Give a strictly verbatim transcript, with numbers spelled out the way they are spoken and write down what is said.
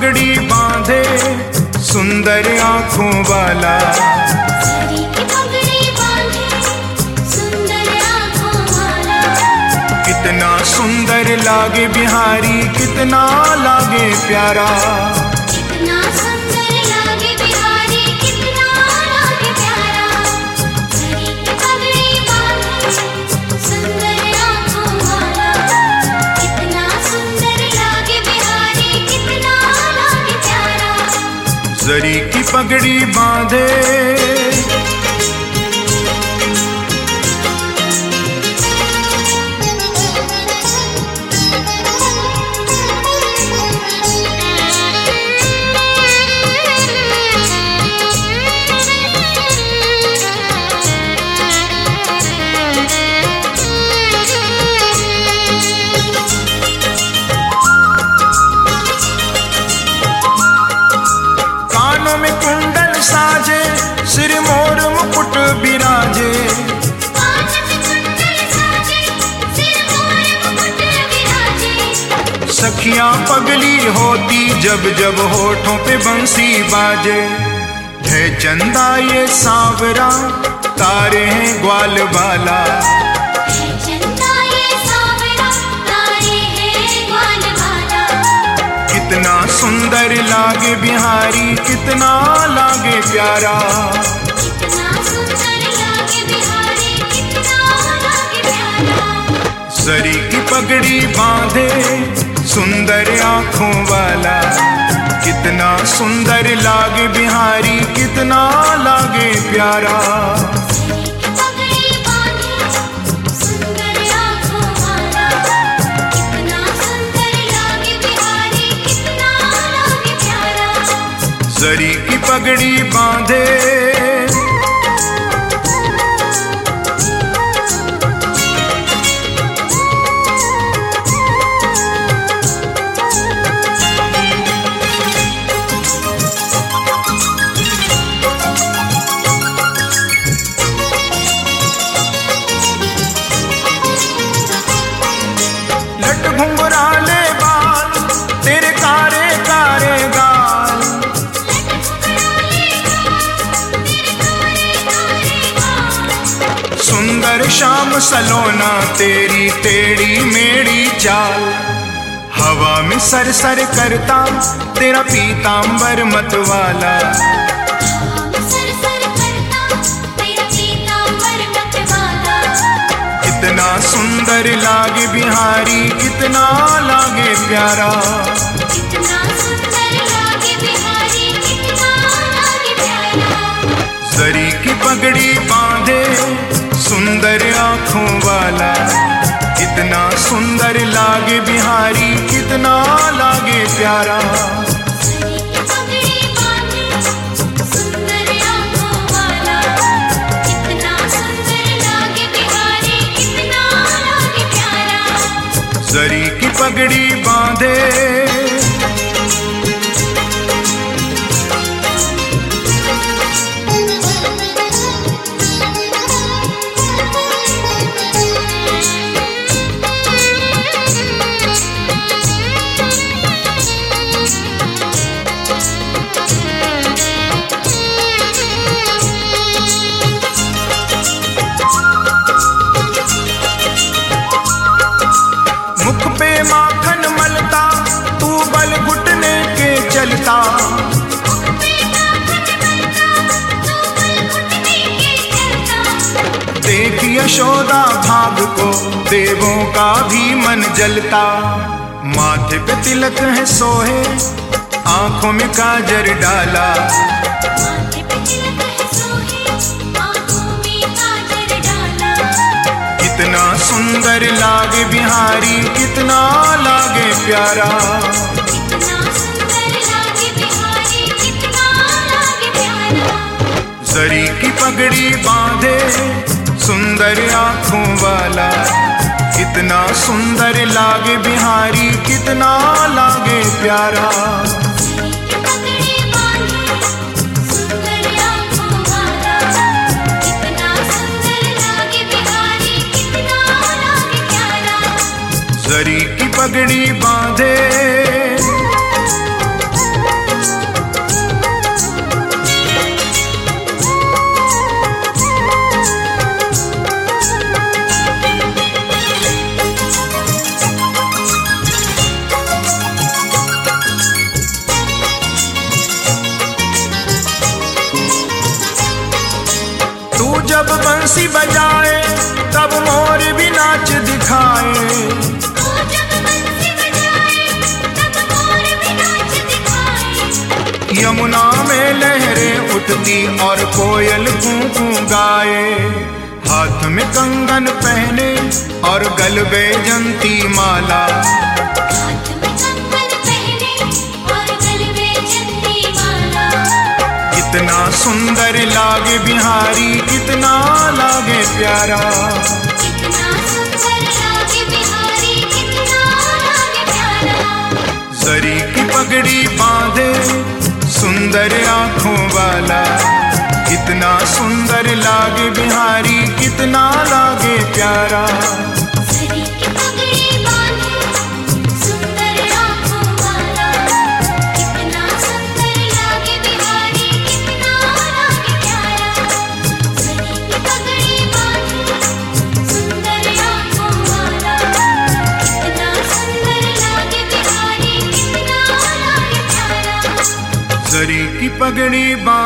पगड़ी बांधे सुंदर आँखों वाला। जरी की पगड़ी बांधे सुंदर आँखों वाला। कितना सुंदर लागे बिहारी, कितना लागे प्यारा। कितना सुंदर लागे बिहारी, कितना लागे प्यारा। जरी की पगड़ी बांधे सुंदर आँखों वाला। कितना सुंदर लागे बिहारी, कितना लागे प्यारा। जरी की पगड़ी बांधे में कुंडल साजे, सिर मोर मुकुट बिराजे। कान में कुंडल साजे, सिर मोर मुकुट बिराजे। सखियां पगली होती जब जब होठों पे बंसी बाजे। है चंदा ये सांवरा, तारे हैं ग्वाल बाला। है चंदा ये सांवरा, तारे हैं ग्वाल बाला। कितना सुंदर लागे बिहारी, कितना लागे प्यारा। कितना सुंदर लागे बिहारी, कितना लागे प्यारा। जरी की पगड़ी बांधे सुंदर आँखों वाला। कितना सुंदर लागे बिहारी, कितना लागे प्यारा। जरी की पगड़ी बांधे सुंदर आँखों वाला। कितना सुंदर लागे बिहारी, कितना लागे प्यारा। जरी की पगड़ी बांधे लट घुंघराले बाल, तेरे कारे कारे गाल। सुंदर शाम सलोना तेरी टेढ़ी मेढ़ी चाल। हवा में सर सर करता तेरा पीतांबर मतवाला। सर सर करता तेरा पीतांबर मतवाला। कितना सुंदर लागे बिहारी, कितना लागे प्यारा। कितना सुंदर लागे बिहारी, कितना लागे प्यारा। जरी की पगड़ी बांधे सुंदर आँखों वाला। कितना सुंदर लागे बिहारी, कितना लागे प्यारा। जरी की पगड़ी बांधे सुंदर आँखों वाला। कितना सुंदर लागे बिहारी, कितना लागे प्यारा। जरी की पगड़ी बांधे मुख पे माखन मलता, तू बल घुटने के चलता। देख यशोदा भाग को देवों का भी मन जलता। माथे पे तिलक है सोहे, आंखों में काजर डाला। माथे पे तिलक है सोहे, आँखों में काजर डाला। कितना सुंदर लागे बिहारी, कितना लागे प्यारा। कितना सुंदर लागे बिहारी, कितना लागे प्यारा। जरी की पगड़ी बांधे सुंदर आँखों वाला। कितना सुंदर लागे बिहारी, कितना लागे प्यारा। जरी की पगड़ी बांधे सुंदर आँखों वाला। कितना सुंदर लागे बिहारी, कितना लागे प्यारा। जरी की पगड़ी बांधे बजाए तब मोर भी नाच दिखाए। ओ जब बंसी बजाए तब मोर भी नाच दिखाए। यमुना में लहरें उठती और कोयल कूं कूं गाए। हाथ में कंगन पहने और गल बैजंती माला। हाथ में कंगन पहने और गल बैजंती माला। कितना सुंदर लागे बिहारी, कितना लागे प्यारा। कितना सुंदर लागे बिहारी, कितना लागे प्यारा। जरी की पगड़ी बांधे सुंदर आंखों वाला। कितना सुंदर लागे बिहारी, कितना लागे प्यारा। जरी की पगड़ी बांधे सुंदर आँखों वाला। कितना सुंदर लागे बिहारी, कितना लागे प्यारा। जरी की पगड़ी बांधे सुंदर आँखों वाला। कितना सुंदर लागे बिहारी, कितना लागे प्यारा। जरी की पगड़ी बांधे